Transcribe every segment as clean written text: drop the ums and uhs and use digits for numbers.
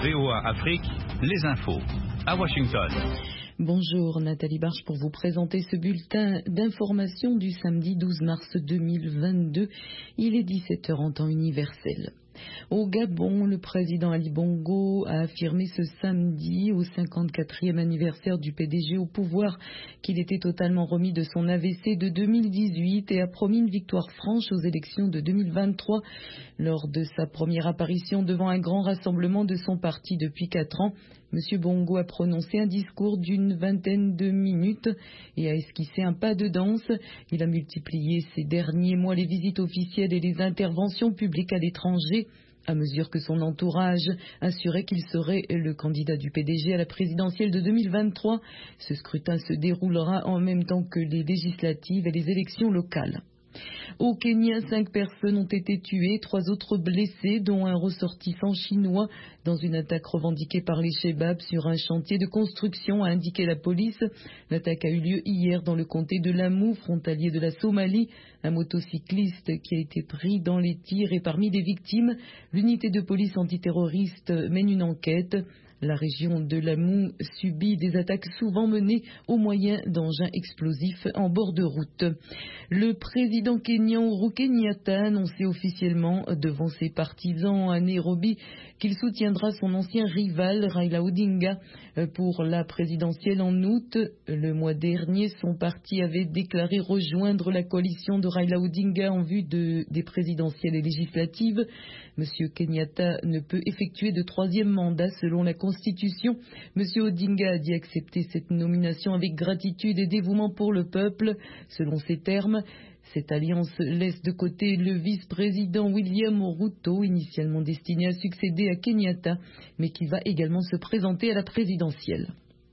VOA Afrique, les infos. À Washington. Bonjour, Nathalie Barche pour vous présenter ce bulletin d'information du samedi 12 mars 2022. Il est 17h en temps universel. Au Gabon, le président Ali Bongo a affirmé ce samedi, au 54e anniversaire du PDG au pouvoir, qu'il était totalement remis de son AVC de 2018 et a promis une victoire franche aux élections de 2023. Lors de sa première apparition devant un grand rassemblement de son parti depuis 4 ans, M. Bongo a prononcé un discours d'une vingtaine de minutes et a esquissé un pas de danse. Il a multiplié ces derniers mois les visites officielles et les interventions publiques à l'étranger, à mesure que son entourage assurait qu'il serait le candidat du PDG à la présidentielle de 2023. Ce scrutin se déroulera en même temps que les législatives et les élections locales. Au Kenya, 5 personnes ont été tuées, 3 autres blessées, dont un ressortissant chinois, dans une attaque revendiquée par les Shebabs sur un chantier de construction, a indiqué la police. L'attaque a eu lieu hier dans le comté de Lamu, frontalier de la Somalie. Un motocycliste qui a été pris dans les tirs est parmi les victimes. L'unité de police antiterroriste mène une enquête. La région de Lamu subit des attaques souvent menées au moyen d'engins explosifs en bord de route. Le président kényan Uhuru Kenyatta a annoncé officiellement devant ses partisans à Nairobi qu'il soutiendra son ancien rival Raila Odinga pour la présidentielle en août. Le mois dernier, son parti avait déclaré rejoindre la coalition de Raila Odinga en vue des présidentielles et législatives. Monsieur Kenyatta ne peut effectuer de 3e mandat selon la Constitution. Monsieur Odinga a dit accepter cette nomination avec gratitude et dévouement pour le peuple. Selon ses termes, cette alliance laisse de côté le vice-président William Ruto, initialement destiné à succéder à Kenyatta, mais qui va également se présenter à la présidentielle.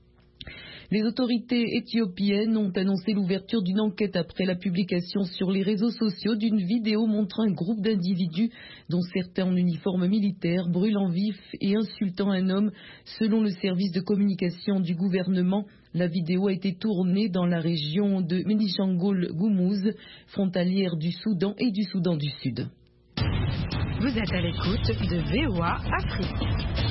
Les autorités éthiopiennes ont annoncé l'ouverture d'une enquête après la publication sur les réseaux sociaux d'une vidéo montrant un groupe d'individus, dont certains en uniforme militaire, brûlant vif et insultant un homme. Selon le service de communication du gouvernement, la vidéo a été tournée dans la région de Benishangul-Gumuz, frontalière du Soudan et du Soudan du Sud. Vous êtes à l'écoute de VOA Afrique.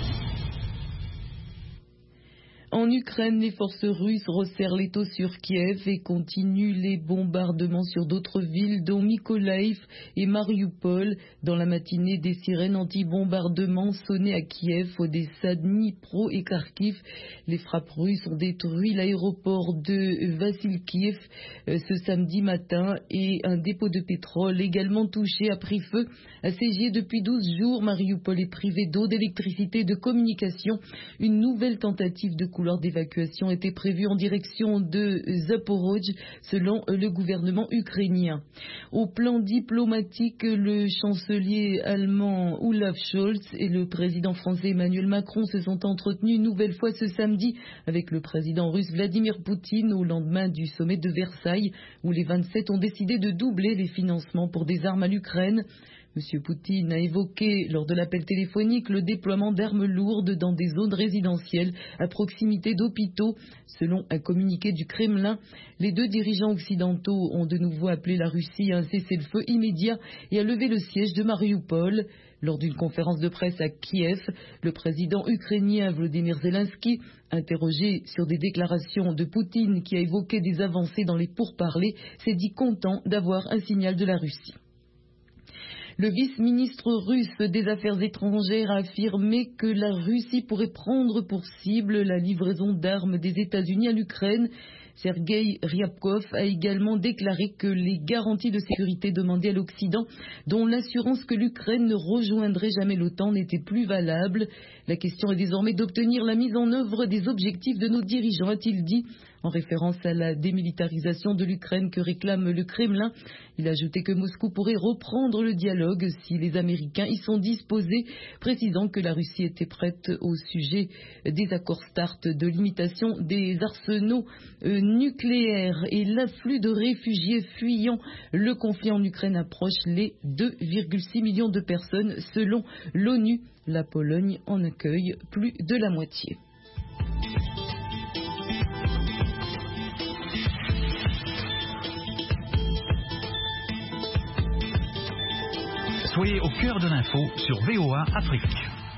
En Ukraine, les forces russes resserrent l'étau sur Kiev et continuent les bombardements sur d'autres villes, dont Mykolaiv et Mariupol. Dans la matinée, des sirènes anti-bombardement sonnaient à Kiev, Odessa, Dnipro et Kharkiv. Les frappes russes ont détruit l'aéroport de Vassilkiv ce samedi matin et un dépôt de pétrole également touché a pris feu. Assiégé depuis 12 jours, Mariupol est privé d'eau, d'électricité et de communication. Une nouvelle tentative de couloir d'évacuation était prévue en direction de Zaporozh, selon le gouvernement ukrainien. Au plan diplomatique, le chancelier allemand Olaf Scholz et le président français Emmanuel Macron se sont entretenus une nouvelle fois ce samedi avec le président russe Vladimir Poutine au lendemain du sommet de Versailles, où les 27 ont décidé de doubler les financements pour des armes à l'Ukraine. M. Poutine a évoqué lors de l'appel téléphonique le déploiement d'armes lourdes dans des zones résidentielles à proximité d'hôpitaux. Selon un communiqué du Kremlin, les 2 dirigeants occidentaux ont de nouveau appelé la Russie à un cessez-le-feu immédiat et à lever le siège de Mariupol. Lors d'une conférence de presse à Kiev, le président ukrainien Volodymyr Zelensky, interrogé sur des déclarations de Poutine qui a évoqué des avancées dans les pourparlers, s'est dit content d'avoir un signal de la Russie. Le vice-ministre russe des Affaires étrangères a affirmé que la Russie pourrait prendre pour cible la livraison d'armes des États-Unis à l'Ukraine. Sergei Ryabkov a également déclaré que les garanties de sécurité demandées à l'Occident, dont l'assurance que l'Ukraine ne rejoindrait jamais l'OTAN, n'étaient plus valables. La question est désormais d'obtenir la mise en œuvre des objectifs de nos dirigeants, a-t-il dit, en référence à la démilitarisation de l'Ukraine que réclame le Kremlin. Il a ajouté que Moscou pourrait reprendre le dialogue si les Américains y sont disposés, précisant que la Russie était prête au sujet des accords START de limitation des arsenaux nucléaires. Et l'afflux de réfugiés fuyant le conflit en Ukraine approche les 2,6 millions de personnes selon l'ONU. La Pologne en accueille plus de la moitié. Soyez au cœur de l'info sur VOA Afrique.